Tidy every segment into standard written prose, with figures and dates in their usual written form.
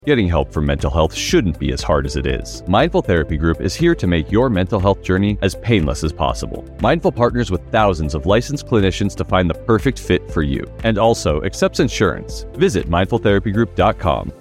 Getting help for mental health shouldn't be as hard as it is. Mindful Therapy Group is here to make your mental health journey as painless as possible. Mindful partners with thousands of licensed clinicians to find the perfect fit for you, and also accepts insurance. Visit mindfultherapygroup.com.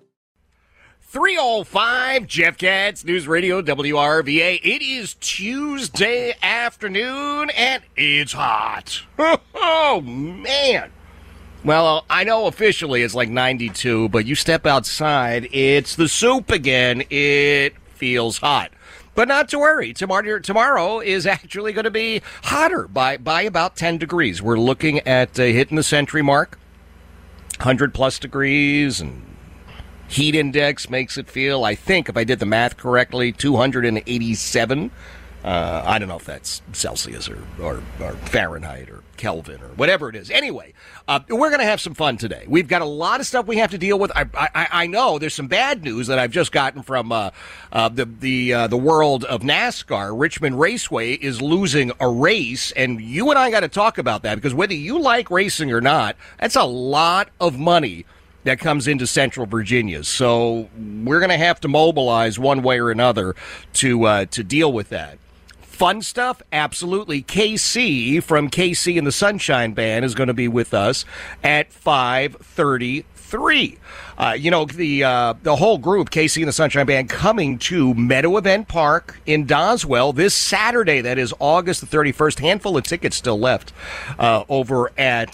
3:05, Jeff Katz, News Radio WRVA. It is Tuesday afternoon, and it's hot. Oh, man. Well, I know officially it's like 92, but you step outside, it's the soup again. It feels hot. But not to worry. Tomorrow is actually going to be hotter by about 10 degrees. We're looking at hitting the century mark, 100-plus degrees, and heat index makes it feel, I think, if I did the math correctly, 287. I don't know if that's Celsius or Fahrenheit or Kelvin or whatever it is. Anyway, we're going to have some fun today. We've got a lot of stuff we have to deal with. I know there's some bad news that I've just gotten from the world of NASCAR. Richmond Raceway is losing a race, and you and I got to talk about that, because whether you like racing or not, that's a lot of money that comes into Central Virginia. So we're going to have to mobilize one way or another to deal with that. Fun stuff? Absolutely. KC from KC and the Sunshine Band is going to be with us at 5:33. The whole group, KC and the Sunshine Band, coming to Meadow Event Park in Doswell this Saturday. That is August the 31st. Handful of tickets still left over at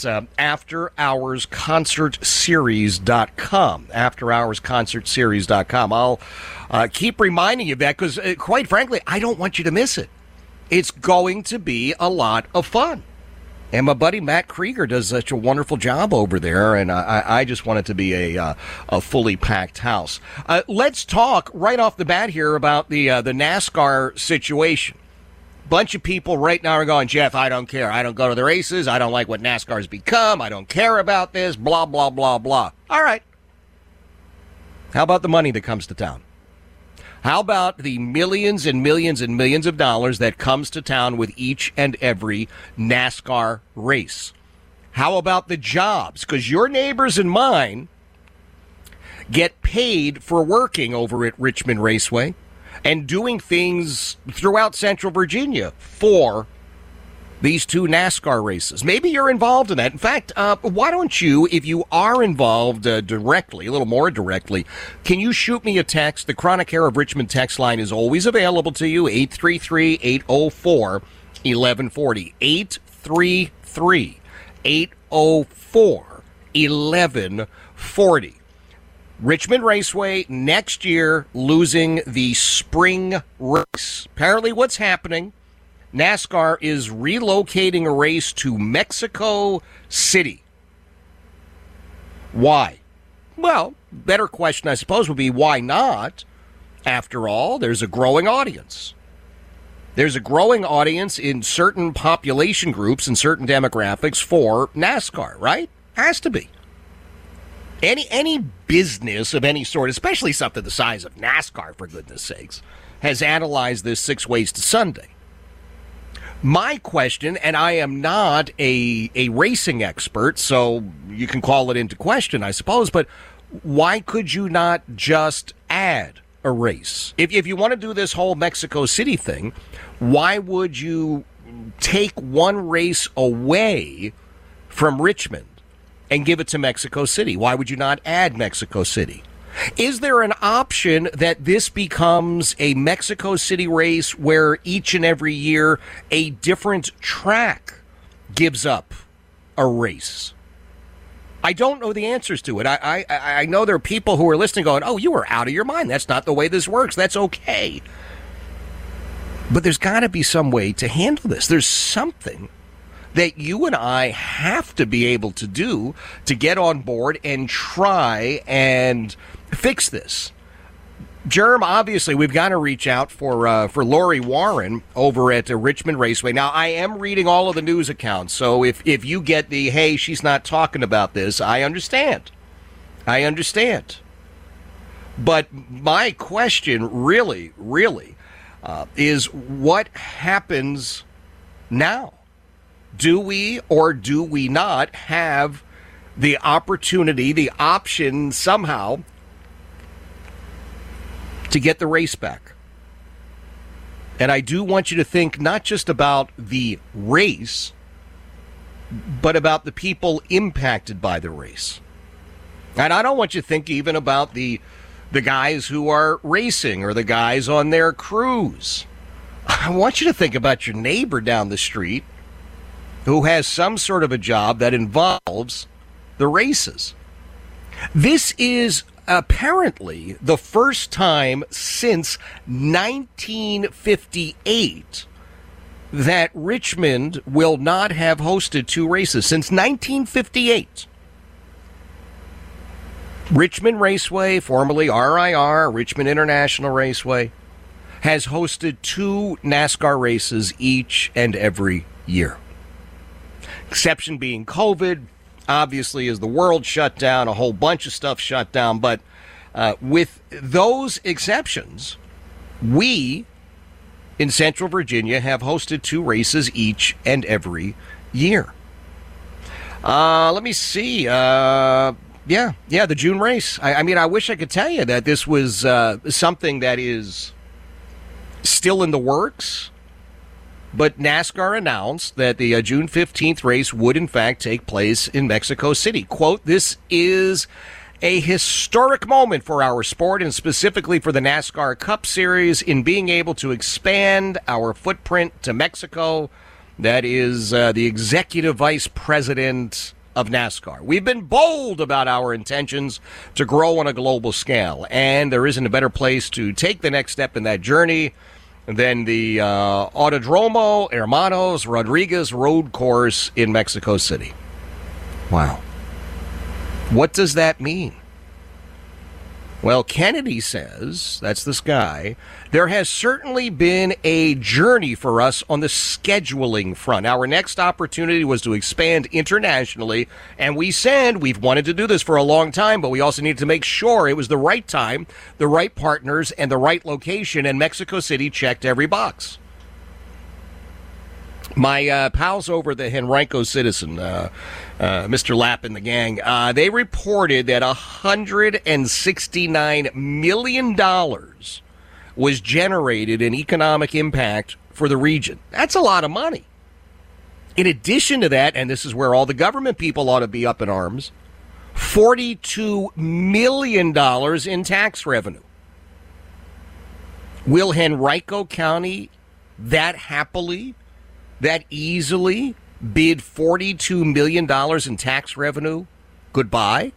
AfterHoursConcertSeries.com. AfterHoursConcertSeries.com. I'll keep reminding you of that because, quite frankly, I don't want you to miss it. It's going to be a lot of fun. And my buddy Matt Krieger does such a wonderful job over there, and I just want it to be a fully packed house. Let's talk right off the bat here about the NASCAR situation. Bunch of people right now are going, Jeff, I don't care. I don't go to the races. I don't like what NASCAR's become. I don't care about this, blah, blah, blah, blah. All right. How about the money that comes to town? How about the millions and millions and millions of dollars that comes to town with each and every NASCAR race? How about the jobs? Because your neighbors and mine get paid for working over at Richmond Raceway and doing things throughout Central Virginia for these two NASCAR races. Maybe you're involved in that. In fact, why don't you, if you are involved directly, a little more directly, can you shoot me a text? The Chronic Care of Richmond text line is always available to you, 833-804-1140. 833-804-1140. Richmond Raceway next year losing the spring race. Apparently what's happening, NASCAR is relocating a race to Mexico City. Why? Well, better question, I suppose, would be why not? After all, there's a growing audience. There's a growing audience in certain population groups and certain demographics for NASCAR, right? Has to be. Any business of any sort, especially something the size of NASCAR, for goodness sakes, has analyzed this 6 ways to Sunday. My question, and I am not a racing expert, so you can call it into question, I suppose, but why could you not just add a race? If you want to do this whole Mexico City thing, why would you take one race away from Richmond and give it to Mexico City? Why would you not add Mexico City? Is there an option that this becomes a Mexico City race where each and every year a different track gives up a race? I don't know the answers to it. I know there are people who are listening going, oh, you are out of your mind. That's not the way this works. That's okay. But there's got to be some way to handle this. There's something that you and I have to be able to do to get on board and try and fix this. Germ, obviously, we've got to reach out for Lori Warren over at Richmond Raceway. Now, I am reading all of the news accounts, so if you get the, hey, she's not talking about this, I understand. But my question really is what happens now? Do we or do we not have the opportunity, the option somehow to get the race back. And I do want you to think not just about the race, but about the people impacted by the race. And I don't want you to think even about the guys who are racing or the guys on their crews. I want you to think about your neighbor down the street who has some sort of a job that involves the races. This is apparently the first time since 1958 that Richmond will not have hosted two races. Since 1958. Richmond Raceway, formerly RIR, Richmond International Raceway, has hosted two NASCAR races each and every year. Exception being COVID. Obviously, as the world shut down, a whole bunch of stuff shut down. But with those exceptions, we in Central Virginia have hosted two races each and every year. Let me see. The June race. I mean, I wish I could tell you that this was something that is still in the works. But NASCAR announced that the June 15th race would, in fact, take place in Mexico City. Quote, "This is a historic moment for our sport and specifically for the NASCAR Cup Series in being able to expand our footprint to Mexico." That is the executive vice president of NASCAR. "We've been bold about our intentions to grow on a global scale, and there isn't a better place to take the next step in that journey than the Autodromo Hermanos Rodriguez road course in Mexico City." Wow. What does that mean? Well, Kennedy says, that's this guy, "There has certainly been a journey for us on the scheduling front. Our next opportunity was to expand internationally, and we said we've wanted to do this for a long time, but we also needed to make sure it was the right time, the right partners, and the right location, and Mexico City checked every box." My pals over the Henrico Citizen, Mr. Lapp and the gang, they reported that $169 million was generated in economic impact for the region. That's a lot of money. In addition to that, and this is where all the government people ought to be up in arms, $42 million in tax revenue. Will Henrico County that happily, that easily bid $42 million in tax revenue goodbye?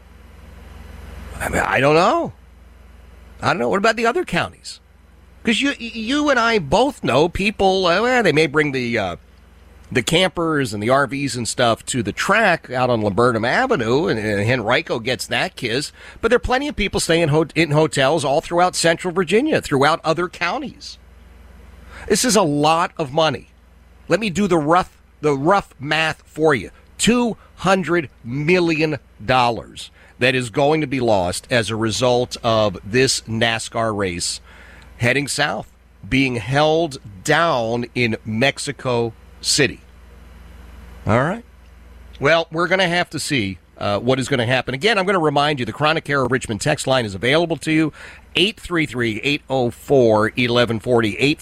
I mean, I don't know. What about the other counties? Because you and I both know people, they may bring the campers and the RVs and stuff to the track out on Laburnum Avenue, and Henrico gets that kiss. But there are plenty of people staying in hotels all throughout Central Virginia, throughout other counties. This is a lot of money. Let me do the rough math for you. $200 million that is going to be lost as a result of this NASCAR race heading south, being held down in Mexico City. All right. Well, we're going to have to see what is going to happen. Again, I'm going to remind you, the Chronic Era Richmond text line is available to you. 833-804-1140.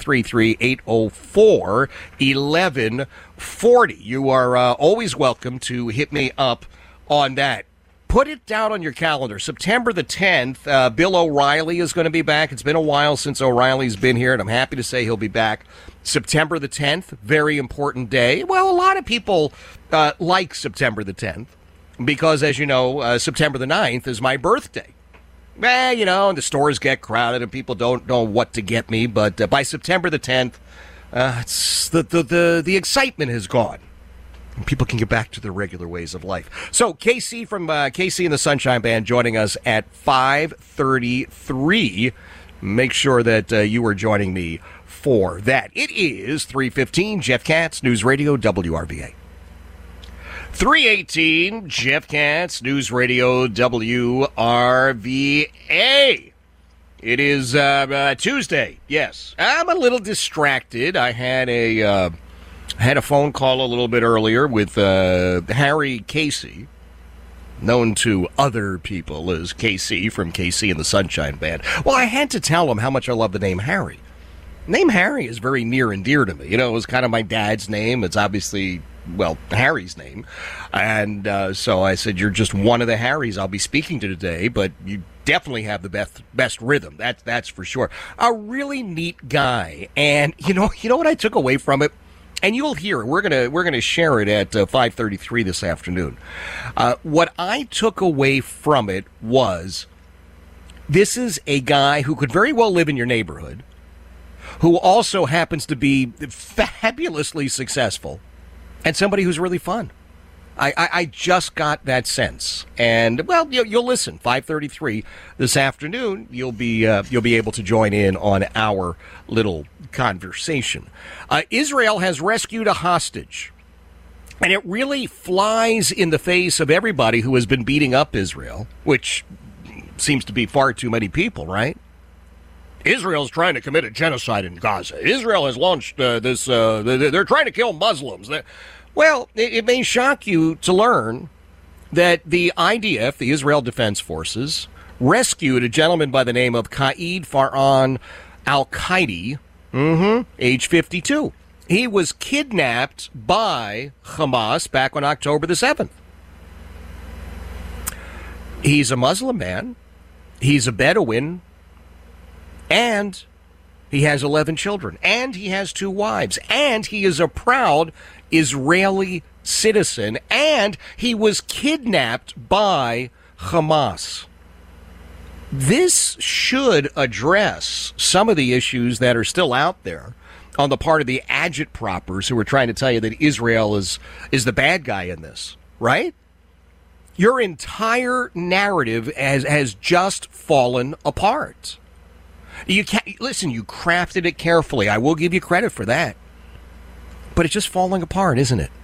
833-804-1140. You are always welcome to hit me up on that. Put it down on your calendar. September the 10th, Bill O'Reilly is going to be back. It's been a while since O'Reilly's been here, and I'm happy to say he'll be back. September the 10th, very important day. Well, a lot of people like September the 10th because, as you know, September the 9th is my birthday. And the stores get crowded and people don't know what to get me. But by September the 10th, it's the excitement has gone. And people can get back to their regular ways of life. So KC from KC and the Sunshine Band joining us at 5:33. Make sure that you are joining me for that. It is 3:15. Jeff Katz, News Radio WRVA. 3:18, Jeff Katz, News Radio WRVA. It is Tuesday. Yes, I'm a little distracted. I had a phone call a little bit earlier with Harry Casey, known to other people as KC from KC and the Sunshine Band. Well, I had to tell him how much I love the name Harry. Name Harry is very near and dear to me. You know, it was kind of my dad's name. It's obviously, well, Harry's name. And so I said, you're just one of the Harrys I'll be speaking to today, but you definitely have the best rhythm. That's for sure. A really neat guy. And you know what I took away from it? And you'll hear it. We're gonna share it at 5:33 this afternoon. What I took away from it was, this is a guy who could very well live in your neighborhood, who also happens to be fabulously successful, and somebody who's really fun. I just got that sense. And, well, you'll listen. 5:33 this afternoon, you'll be able to join in on our little conversation. Israel has rescued a hostage, and it really flies in the face of everybody who has been beating up Israel, which seems to be far too many people, right? Israel's trying to commit a genocide in Gaza. Israel has launched this. They're trying to kill Muslims. Well, it may shock you to learn that the IDF, the Israel Defense Forces, rescued a gentleman by the name of Qaid Farhan al-Qaidi, age 52. He was kidnapped by Hamas back on October the 7th. He's a Muslim man. He's a Bedouin. And he has 11 children. And he has 2 wives. And he is a proud Israeli citizen. And he was kidnapped by Hamas. This should address some of the issues that are still out there on the part of the agitproppers who are trying to tell you that Israel is the bad guy in this, right? Your entire narrative has just fallen apart. You can't listen. You crafted it carefully. I will give you credit for that. But it's just falling apart, isn't it?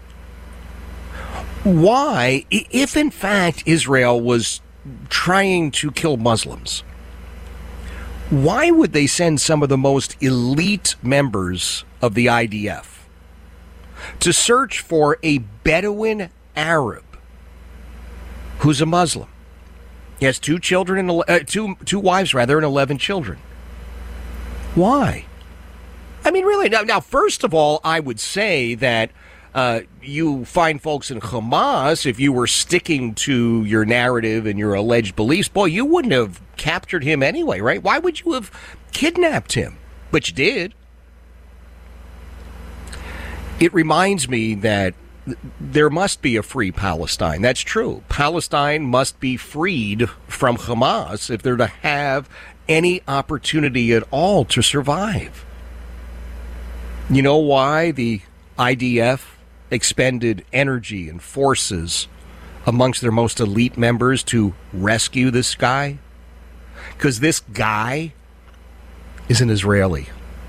Why, if in fact Israel was trying to kill Muslims, why would they send some of the most elite members of the IDF to search for a Bedouin Arab who's a Muslim? He has 2 children, and two wives rather, and 11 children. Why? I mean, really, now, first of all, I would say that you find folks in Hamas, if you were sticking to your narrative and your alleged beliefs, boy, you wouldn't have captured him anyway, right? Why would you have kidnapped him? But you did. It reminds me that there must be a free Palestine. That's true. Palestine must be freed from Hamas if they're to have any opportunity at all to survive. You know why the IDF expended energy and forces amongst their most elite members to rescue this guy? Because this guy is an Israeli.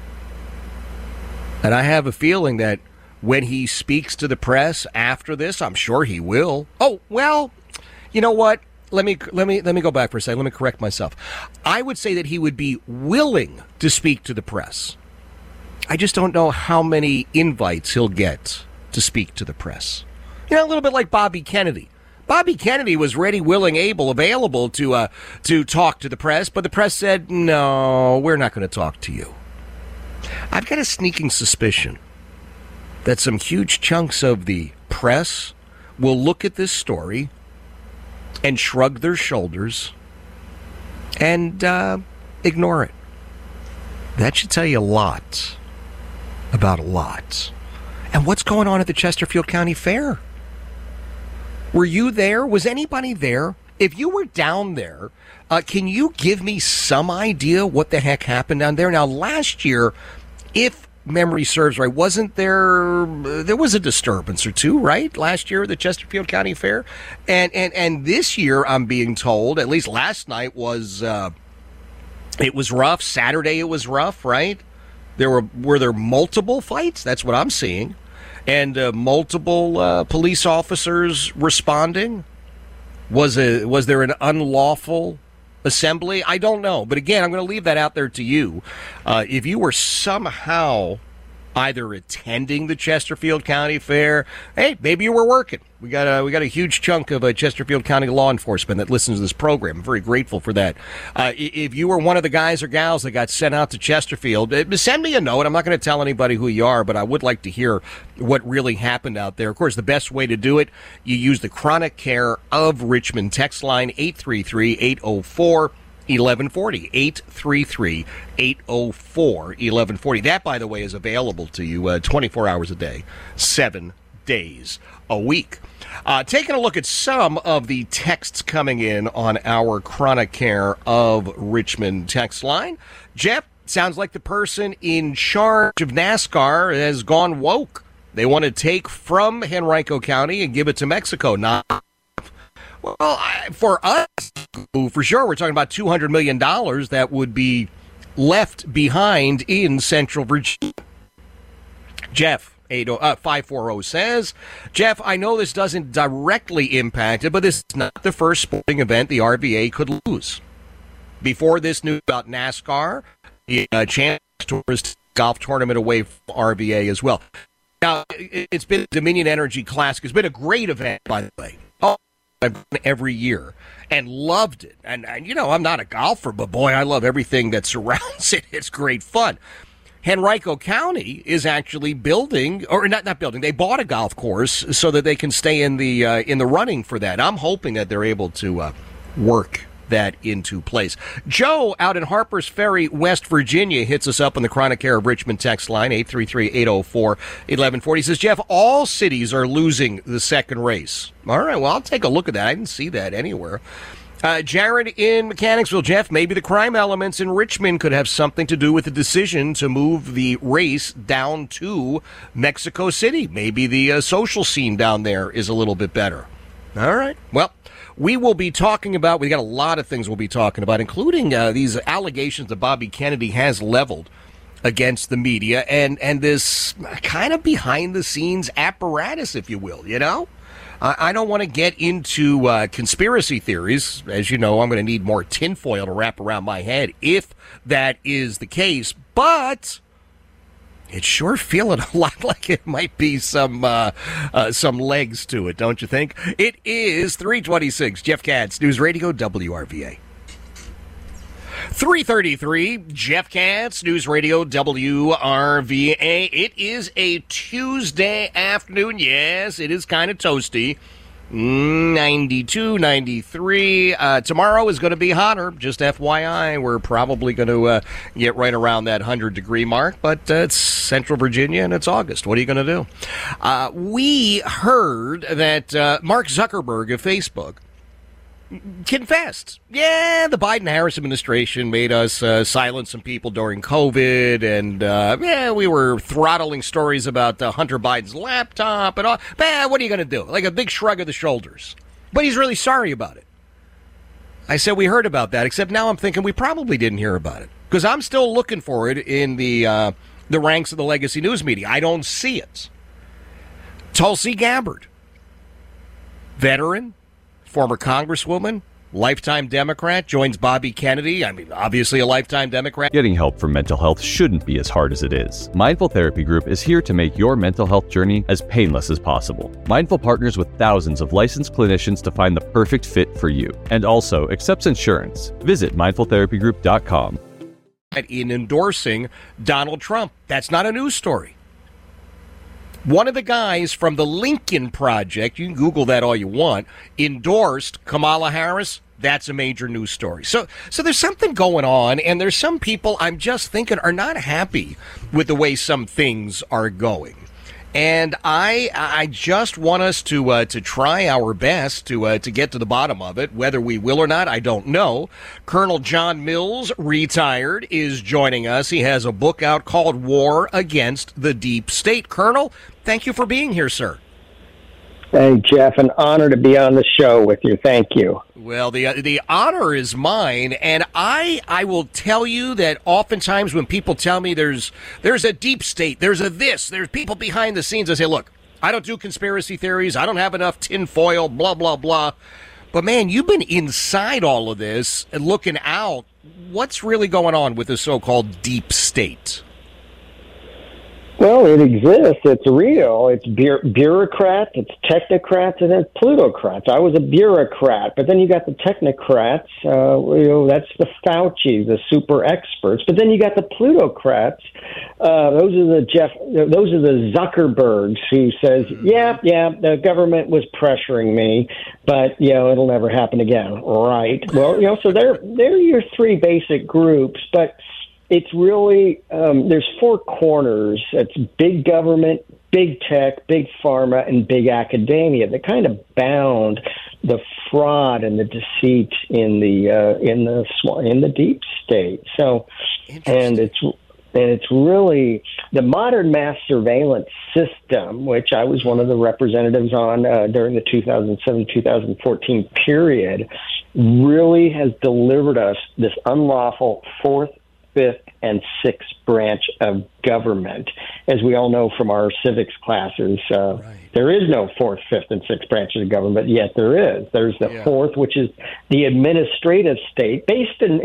And I have a feeling that when he speaks to the press after this, I'm sure he will. Oh, well, you know what? Let me go back for a second. Let me correct myself. I would say that he would be willing to speak to the press. I just don't know how many invites he'll get to speak to the press. You know, a little bit like Bobby Kennedy. Bobby Kennedy was ready, willing, able, available to talk to the press, but the press said, no, we're not going to talk to you. I've got a sneaking suspicion that some huge chunks of the press will look at this story and shrug their shoulders and ignore it. That should tell you a lot about a lot. And what's going on at the Chesterfield County Fair? Were you there? Was anybody there? If you were down there, can you give me some idea what the heck happened down there? Now, last year, if memory serves right, wasn't there was a disturbance or two, right? Last year at the Chesterfield County Fair. And this year, I'm being told, at least last night was it was rough. Saturday it was rough, right? Were there multiple fights? That's what I'm seeing. And multiple police officers responding? Was there an unlawful assembly? I don't know. But again, I'm going to leave that out there to you. If you were somehow either attending the Chesterfield County Fair. Hey, maybe you were working. We got a huge chunk of Chesterfield County law enforcement that listens to this program. I'm very grateful for that. If you were one of the guys or gals that got sent out to Chesterfield, send me a note. I'm not going to tell anybody who you are, but I would like to hear what really happened out there. Of course, the best way to do it, you use the Chronic Care of Richmond text line 833-804. 1140 833-804-1140. That, by the way, is available to you 24 hours a day, 7 days a week. Taking a look at some of the texts coming in on our Chronic Care of Richmond text line. Jeff, sounds like the person in charge of NASCAR has gone woke. They want to take from Henrico County and give it to Mexico. Well, for us, for sure, we're talking about $200 million that would be left behind in Central Virginia. Jeff, 540 says, Jeff, I know this doesn't directly impact it, but this is not the first sporting event the RVA could lose. Before this news about NASCAR, the Champions Tourist Golf Tournament away from RVA as well. Now, it's been Dominion Energy Classic. It's been a great event, by the way. I've gone every year and loved it. And, you know, I'm not a golfer, but boy, I love everything that surrounds it. It's great fun. Henrico County is actually building, or not building, they bought a golf course so that they can stay in the running for that. I'm hoping that they're able to work that into place. Joe out in Harpers Ferry, West Virginia, hits us up on the Chronic Care of Richmond text line, 833-804-1140. He says, Jeff, all cities are losing the second race. All right, well, I'll take a look at that. I didn't see that anywhere. Jared in Mechanicsville, Jeff, maybe the crime elements in Richmond could have something to do with the decision to move the race down to Mexico City. Maybe the social scene down there is a little bit better. All right, well, we will be talking about, we got a lot of things we'll be talking about, including these allegations that Bobby Kennedy has leveled against the media and this kind of behind-the-scenes apparatus, if you will, you know? I don't want to get into conspiracy theories. As you know, I'm going to need more tinfoil to wrap around my head if that is the case, but it's sure feeling a lot like it might be some legs to it, don't you think? It is 3:26. Jeff Katz, News Radio WRVA. 3:33. Jeff Katz, News Radio WRVA. It is a Tuesday afternoon. Yes, it is kind of toasty. 92, 93. Tomorrow is going to be hotter. Just FYI, we're probably going to get right around that 100-degree mark, but it's Central Virginia and it's August. What are you going to do? We heard that Mark Zuckerberg of Facebook confessed. Yeah, the Biden-Harris administration made us silence some people during COVID, and we were throttling stories about Hunter Biden's laptop and all. What are you going to do? Like a big shrug of the shoulders. But he's really sorry about it. I said we heard about that, except now I'm thinking we probably didn't hear about it, because I'm still looking for it in the ranks of the legacy news media. I don't see it. Tulsi Gabbard, veteran, former Congresswoman, lifetime Democrat, joins Bobby Kennedy. I mean, obviously a lifetime Democrat. Getting help for mental health shouldn't be as hard as it is. Mindful Therapy Group is here to make your mental health journey as painless as possible. Mindful partners with thousands of licensed clinicians to find the perfect fit for you, and also accepts insurance. Visit mindfultherapygroup.com. In endorsing Donald Trump. That's not a news story. One of the guys from the Lincoln Project, you can Google that all you want, endorsed Kamala Harris. That's a major news story. So there's something going on, and there's some people I'm just thinking are not happy with the way some things are going. And I just want us to try our best to get to the bottom of it. Whether we will or not, I don't know. Colonel John Mills, retired, is joining us. He has a book out called War Against the Deep State. Colonel, thank you for being here, sir. Hey, Jeff, an honor to be on the show with you. Thank you. Well, the honor is mine, and I will tell you that oftentimes when people tell me there's a deep state, there's people behind the scenes, I say, look, I don't do conspiracy theories, I don't have enough tinfoil, blah, blah, blah. But, man, you've been inside all of this and looking out. What's really going on with the so-called deep state? Well, it exists. It's real. It's bureaucrats, it's technocrats, and it's plutocrats. I was a bureaucrat, but then you got the technocrats. That's the Fauci, the super experts. But then you got the plutocrats. Those are the Zuckerbergs who says, yeah, the government was pressuring me, but it'll never happen again. Right? Well, so they're your three basic groups, but it's really, there's four corners. It's big government, big tech, big pharma, and big academia that kind of bound the fraud and the deceit in the deep state. So, and it's really the modern mass surveillance system, which I was one of the representatives on during the 2007-2014 period, really has delivered us this unlawful fourth, fifth, and sixth branch of government. As we all know from our civics classes, there is no fourth, fifth, and sixth branches of government, yet there is. There's the fourth, which is the administrative state, based on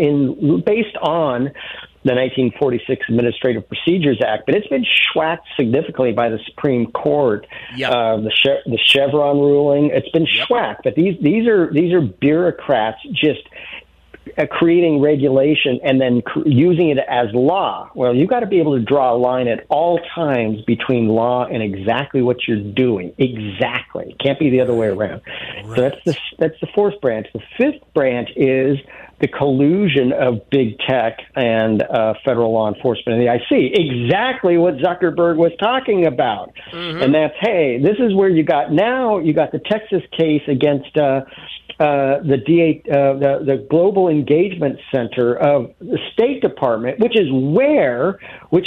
the 1946 Administrative Procedures Act, but it's been schwacked significantly by the Supreme Court. The Chevron ruling, it's been schwacked. But these are bureaucrats just creating regulation and then using it as law. Well, you've got to be able to draw a line at all times between law and exactly what you're doing. Exactly. It can't be the other way around. Right. So that's the fourth branch. The fifth branch is the collusion of big tech and federal law enforcement and the IC. Exactly what Zuckerberg was talking about. Mm-hmm. And that's, hey, this is where you got the Texas case against the Global Engagement Center of the State Department, which is where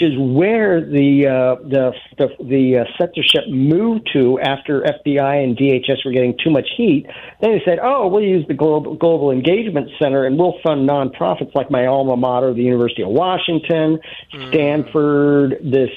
the censorship moved to after FBI and DHS were getting too much heat. Then they said, we'll use the Global Engagement Center and we'll fund nonprofits like my alma mater, the University of Washington, Stanford, this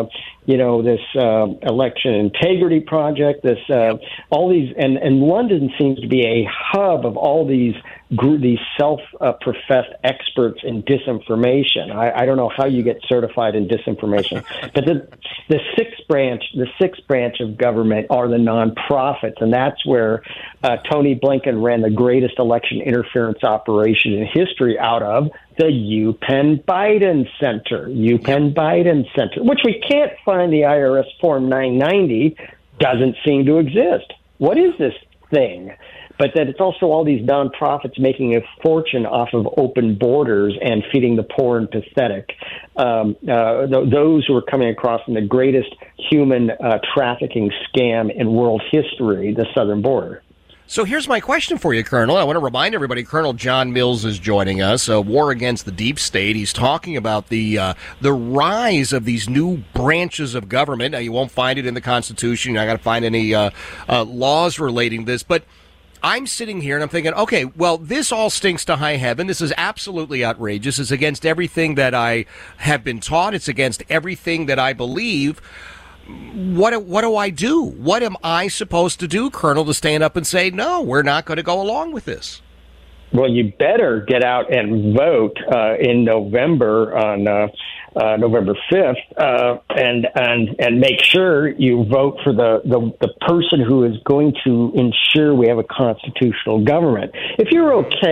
election integrity project, all these, and London seems to be a hub of all these self-professed experts in disinformation. I don't know how you get certified in disinformation, but the sixth branch of government are the nonprofits, and that's where Tony Blinken ran the greatest election interference operation in history out of the UPenn Biden Center, which we can't find the IRS Form 990, doesn't seem to exist. What is this thing? But that it's also all these nonprofits making a fortune off of open borders and feeding the poor and pathetic. Those who are coming across in the greatest human trafficking scam in world history, the southern border. So here's my question for you, Colonel. I want to remind everybody, Colonel John Mills is joining us, War Against the Deep State. He's talking about the rise of these new branches of government. Now, you won't find it in the Constitution. You're not going to find any laws relating to this, but I'm sitting here and I'm thinking, okay, well, this all stinks to high heaven. This is absolutely outrageous. It's against everything that I have been taught. It's against everything that I believe. What do I do? What am I supposed to do, Colonel, to stand up and say, no, we're not going to go along with this? Well, you better get out and vote in November on November 5th, and make sure you vote for the person who is going to ensure we have a constitutional government. If you're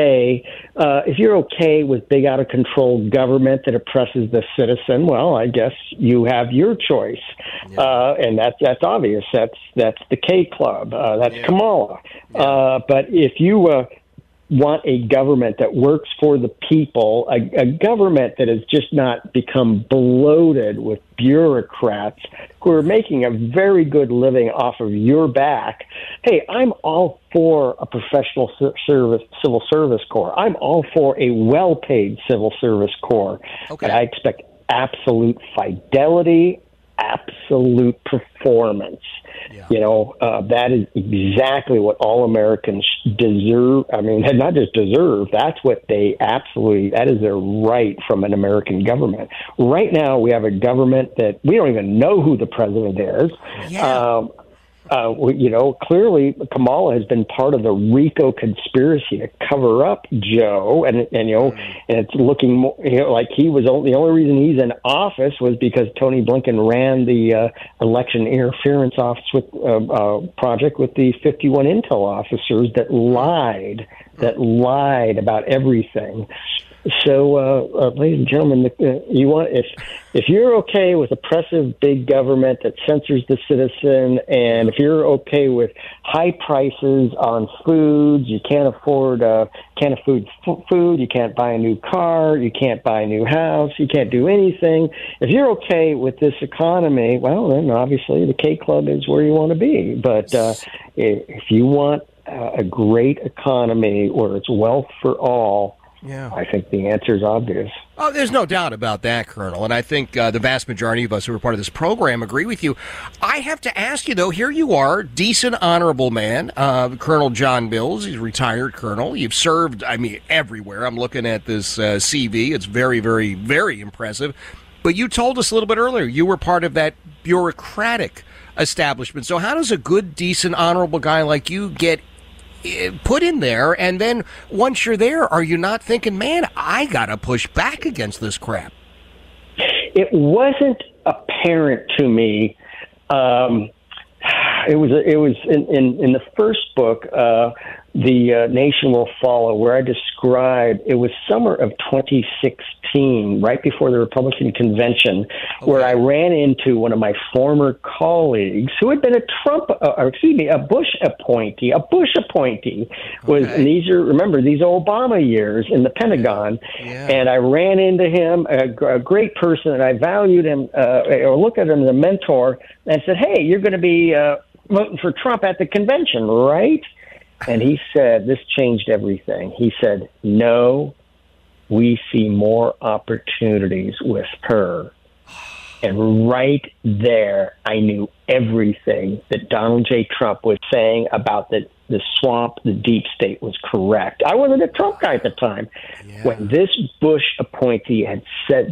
okay with big out of control government that oppresses the citizen, well, I guess you have your choice, and that's obvious. That's the K Club. That's Kamala. But if you want a government that works for the people, a government that has just not become bloated with bureaucrats who are making a very good living off of your back. Hey, I'm all for a professional civil service corps. I'm all for a well-paid civil service corps. Okay. And I expect absolute fidelity, absolute performance. That is exactly what all Americans deserve. I mean, not just deserve, that's what that is their right from an American government. Right now, we have a government that we don't even know who the president is. Clearly Kamala has been part of the RICO conspiracy to cover up Joe, and it's looking more, like the only reason he's in office was because Tony Blinken ran the election interference office project with the 51 intel officers that lied about everything. So, ladies and gentlemen, if you're okay with oppressive big government that censors the citizen, and if you're okay with high prices on foods, you can't afford food, you can't buy a new car, you can't buy a new house, you can't do anything. If you're okay with this economy, well, then obviously the K Club is where you want to be. But if you want a great economy where it's wealth for all, yeah, I think the answer is obvious. Oh, there's no doubt about that, Colonel. And I think the vast majority of us who are part of this program agree with you. I have to ask you, though, here you are, decent, honorable man, Colonel John Mills. He's a retired colonel. You've served, everywhere. I'm looking at this CV. It's very, very, very impressive. But you told us a little bit earlier you were part of that bureaucratic establishment. So how does a good, decent, honorable guy like you get put in there, and then once you're there, are you not thinking, man, I gotta push back against this crap? It wasn't apparent to me. It was in the first book, The Nation Will Follow, where I described, it was summer of 2016, right before the Republican convention, where I ran into one of my former colleagues who had been a Bush appointee. And these are Obama years in the Pentagon. Yeah. And I ran into him, a great person, and I valued him, or looked at him as a mentor, and said, hey, you're going to be voting for Trump at the convention, right? And he said, this changed everything. He said, no, we see more opportunities with her. And right there, I knew everything that Donald J. Trump was saying about the swamp, the deep state, was correct. I wasn't a Trump guy at the time. Yeah. When this Bush appointee had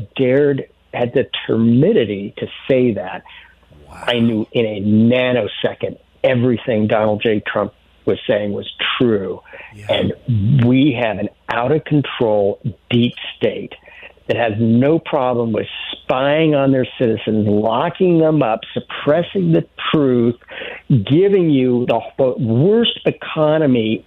the temerity to say that, wow. I knew in a nanosecond everything Donald J. Trump was saying was true. Yeah. And we have an out-of-control deep state that has no problem with spying on their citizens, locking them up, suppressing the truth, giving you the worst economy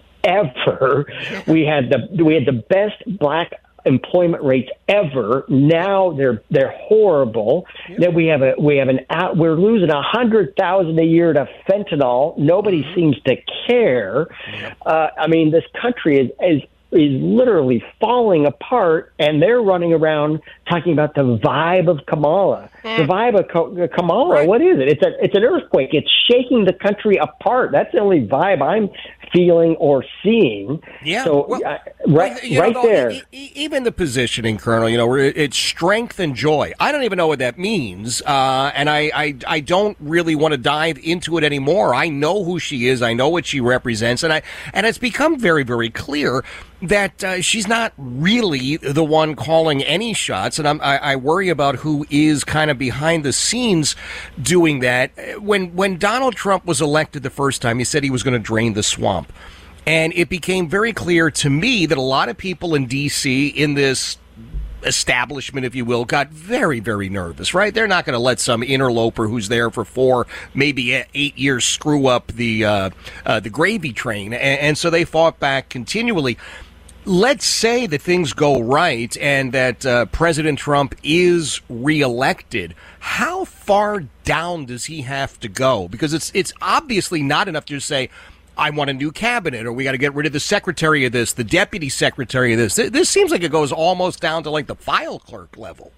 ever. We had the best black employment rates ever. Now they're horrible. Yep. Then we're losing 100,000 a year to fentanyl. Nobody seems to care. Yep. This country is literally falling apart, and they're running around talking about the vibe of Kamala. The vibe of Kamala, right. What is it? It's an earthquake. It's shaking the country apart. That's the only vibe I'm feeling or seeing. Yeah. So right there. Even the positioning, Colonel, it's strength and joy. I don't even know what that means, and I don't really want to dive into it anymore. I know who she is. I know what she represents, and it's become very, very clear that she's not really the one calling any shots, and I worry about who is kind of behind the scenes doing that. When Donald Trump was elected the first time, he said he was going to drain the swamp, and it became very clear to me that a lot of people in D.C. in this establishment, if you will, got very, very nervous, right? They're not going to let some interloper who's there for 4, maybe 8 years screw up the gravy train, and so they fought back continually. Let's say that things go right and that President Trump is reelected. How far down does he have to go? Because it's obviously not enough to just say, I want a new cabinet, or we got to get rid of the secretary of this, the deputy secretary of this. This seems like it goes almost down to like the file clerk level.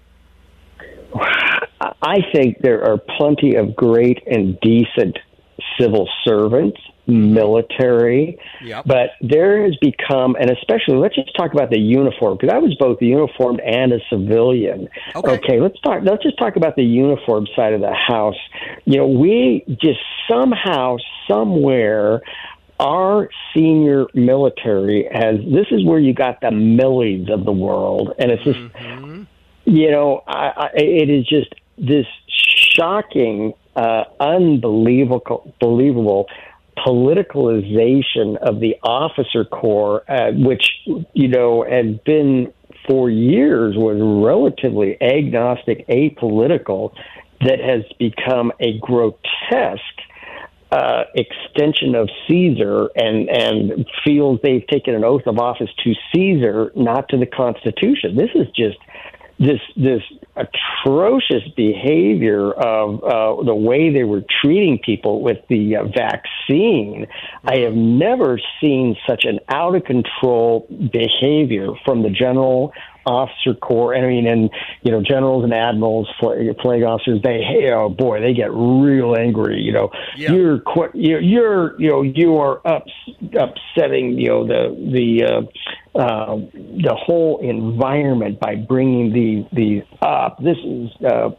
I think there are plenty of great and decent civil servants, military, yep. But there has become, and especially, let's just talk about the uniform, because I was both uniformed and a civilian. Okay, let's just talk about the uniform side of the house. We just somehow, somewhere, our senior military this is where you got the Millies of the world, and it's just, it is just this shocking unbelievable politicalization of the officer corps, which, has been for years was relatively agnostic, apolitical, that has become a grotesque extension of Caesar and feels they've taken an oath of office to Caesar, not to the Constitution. This is just this atrocious behavior of the way they were treating people with the vaccine. I have never seen such an out of control behavior from the general officer corps. And generals and admirals, flag officers, they get real angry. You are upsetting the whole environment by bringing these up. This is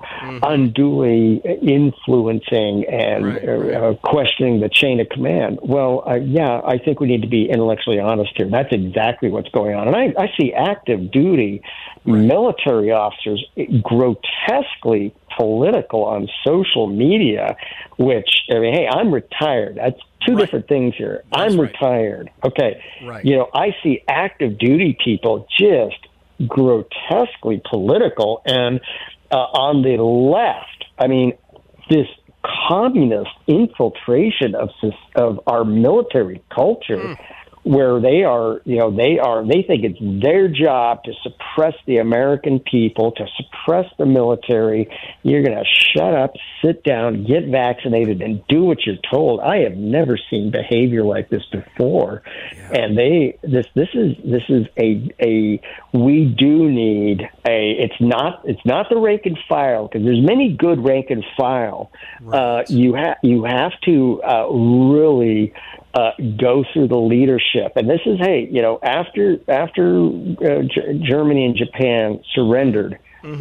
unduly influencing and questioning the chain of command. Well, I think we need to be intellectually honest here. That's exactly what's going on. And I see active duty military officers grotesquely political on social media, which, hey, I'm retired. That's two different things here. I'm retired. Okay. Right. I see active duty people just grotesquely political. And on the left, this communist infiltration of our military culture, where they think it's their job to suppress the American people, to suppress the military. You're going to shut up, sit down, get vaccinated, and do what you're told. I have never seen behavior like this before. Yeah. And this is a we do need it's not the rank and file, because there's many good rank and file. Right. You have to really go through the leadership. And this is, after Germany and Japan surrendered,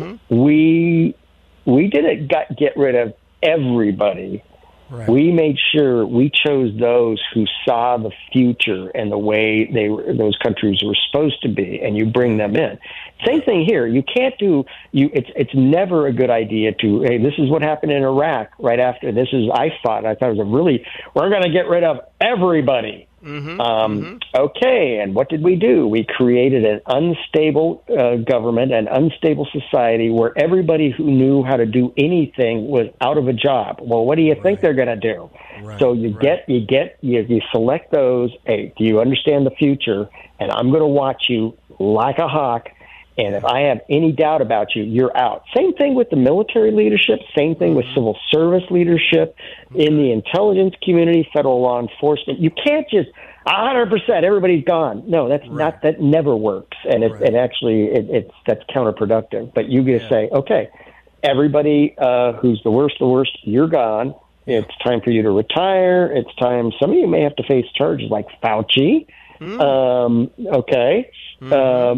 we didn't get rid of everybody. Right. We made sure we chose those who saw the future and the way those countries were supposed to be, and you bring them in. Same thing here. You can't do it's never a good idea to, hey, this is what happened in Iraq right after this is I thought it was we're going to get rid of everybody. Okay, and what did we do? We created an unstable government, an unstable society where everybody who knew how to do anything was out of a job. Well, what do you think they're going to do? Right. So you select those. Hey, do you understand the future? And I'm going to watch you like a hawk. And if I have any doubt about you, you're out. Same thing with the military leadership. Same thing with civil service leadership. In the intelligence community, federal law enforcement. You can't just 100% everybody's gone. No, that's not. That never works, and that's counterproductive. But you get to say, okay, everybody who's the worst, you're gone. It's time for you to retire. It's time. Some of you may have to face charges like Fauci. Okay. Now,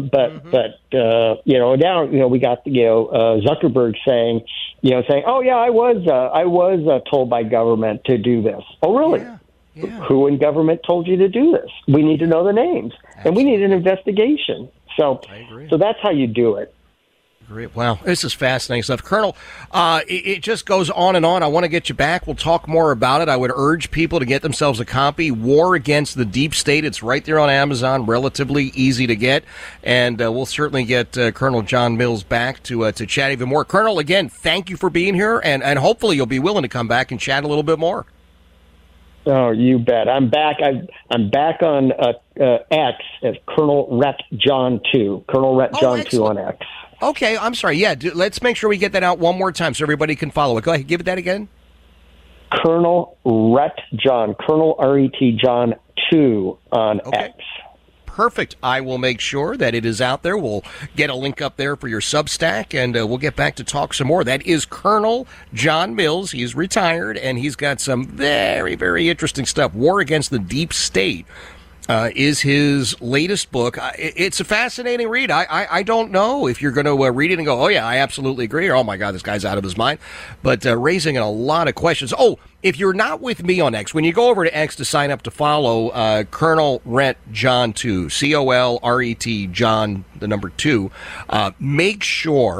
we got, Zuckerberg saying, oh yeah, I was told by government to do this. Oh, really? Yeah. Yeah. Who in government told you to do this? We need to know the names. Absolutely. And we need an investigation. So that's how you do it. Great. Wow, this is fascinating stuff. Colonel, it just goes on and on. I want to get you back. We'll talk more about it. I would urge people to get themselves a copy. War Against the Deep State. It's right there on Amazon, relatively easy to get. And we'll certainly get Colonel John Mills back to chat even more. Colonel, again, thank you for being here, and hopefully you'll be willing to come back and chat a little bit more. Oh, you bet. I'm back. I'm back on X as Colonel Rhett John 2. Colonel Rhett John 2 on X. Okay, I'm sorry. Yeah, let's make sure we get that out one more time so everybody can follow it. Go ahead, give it that again. Colonel Rhett John, Colonel R-E-T John 2 on X. Perfect. I will make sure that it is out there. We'll get a link up there for your Substack, and we'll get back to talk some more. That is Colonel John Mills. He's retired, and he's got some very, very interesting stuff. War Against the Deep State is his latest book. It's a fascinating read. I don't know if you're going to read it and go, oh, yeah, I absolutely agree, or oh, my God, this guy's out of his mind, but raising a lot of questions. Oh, if you're not with me on X, when you go over to X to sign up to follow Colonel Rhett John 2, C-O-L-R-E-T John, the number 2, make sure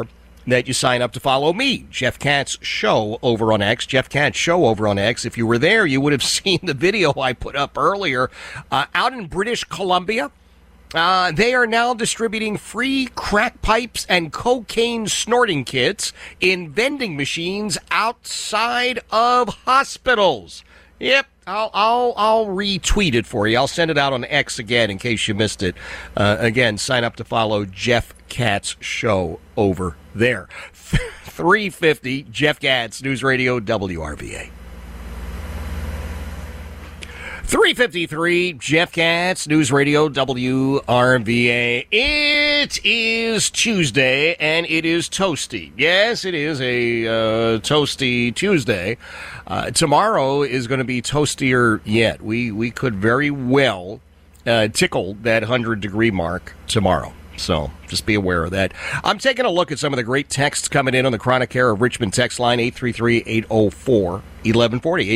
that you sign up to follow me, Jeff Katz Show over on X. Jeff Katz Show over on X. If you were there, you would have seen the video I put up earlier. Out in British Columbia, they are now distributing free crack pipes and cocaine snorting kits in vending machines outside of hospitals. Yep, I'll retweet it for you. I'll send it out on X again in case you missed it. Again, sign up to follow Jeff Katz Show over there. 350 Jeff Katz, News Radio WRVA. 353 Jeff Katz, News Radio WRVA. It is Tuesday, and it is toasty. Yes, it is a toasty Tuesday. Tomorrow is going to be toastier yet. We could very well tickle that 100-degree mark tomorrow. So just be aware of that. I'm taking a look at some of the great texts coming in on the Chronic Era of Richmond text line, 833-804-1140,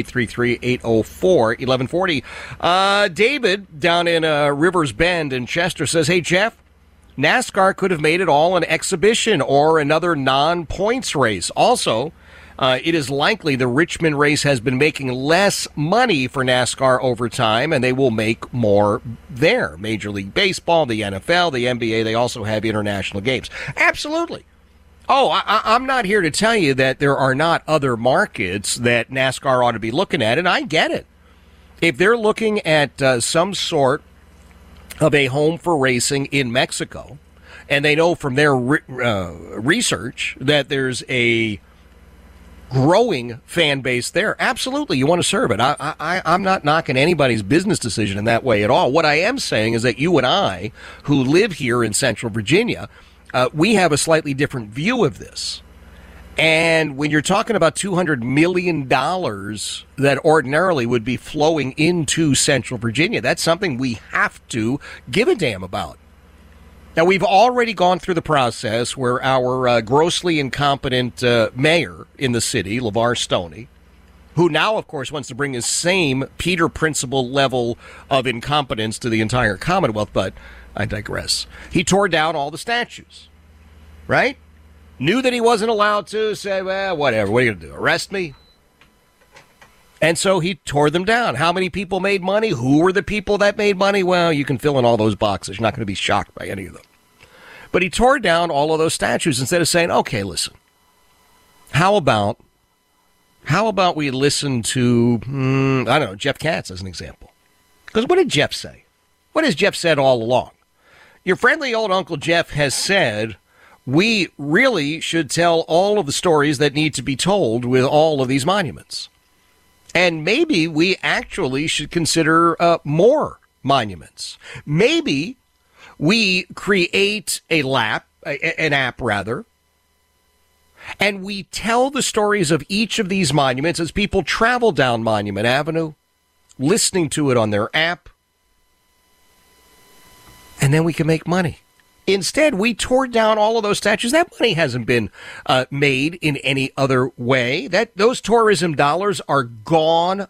833-804-1140. David down in Rivers Bend in Chester says, hey, Jeff, NASCAR could have made it all an exhibition or another non-points race. Also, it is likely the Richmond race has been making less money for NASCAR over time, and they will make more there. Major League Baseball, the NFL, the NBA, they also have international games. Absolutely. Oh, I'm not here to tell you that there are not other markets that NASCAR ought to be looking at, and I get it. If they're looking at some sort of a home for racing in Mexico, and they know from their research that there's a growing fan base there, absolutely, you want to serve it. I'm not knocking anybody's business decision in that way at all. What I am saying is that you and I, who live here in Central Virginia, we have a slightly different view of this. And when you're talking about $200 million that ordinarily would be flowing into Central Virginia, that's something we have to give a damn about. Now, we've already gone through the process where our grossly incompetent mayor in the city, LeVar Stoney, who now, of course, wants to bring his same Peter Principle level of incompetence to the entire Commonwealth, but I digress. He tore down all the statues, right? Knew that he wasn't allowed to, say, well, whatever, what are you going to do, arrest me? And so he tore them down. How many people made money? Who were the people that made money? Well, you can fill in all those boxes. You're not going to be shocked by any of them. But he tore down all of those statues instead of saying, okay, listen, how about we listen to, I don't know, Jeff Katz as an example. Because what did Jeff say? What has Jeff said all along? Your friendly old Uncle Jeff has said, we really should tell all of the stories that need to be told with all of these monuments. And maybe we actually should consider more monuments. Maybe we create an app, and we tell the stories of each of these monuments as people travel down Monument Avenue, listening to it on their app, and then we can make money. Instead, we tore down all of those statues. That money hasn't been made in any other way. Those tourism dollars are gone.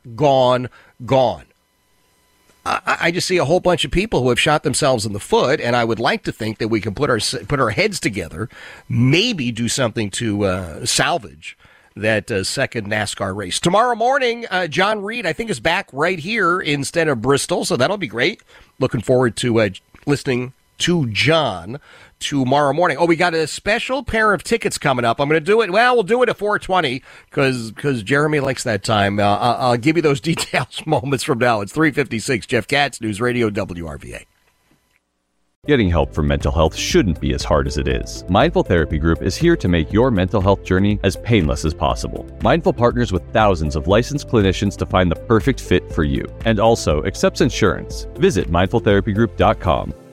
I just see a whole bunch of people who have shot themselves in the foot, and I would like to think that we can put our heads together, maybe do something to salvage that second NASCAR race. Tomorrow morning, John Reed, I think, is back right here instead of Bristol, so that'll be great. Looking forward to listening to John tomorrow morning. Oh, we got a special pair of tickets coming up. I'm going to do it. Well, we'll do it at 4:20 because Jeremy likes that time. I'll give you those details moments from now. It's 3:56. Jeff Katz, News Radio WRVA. Getting help for mental health shouldn't be as hard as it is. Mindful Therapy Group is here to make your mental health journey as painless as possible. Mindful partners with thousands of licensed clinicians to find the perfect fit for you and also accepts insurance. Visit mindfultherapygroup.com.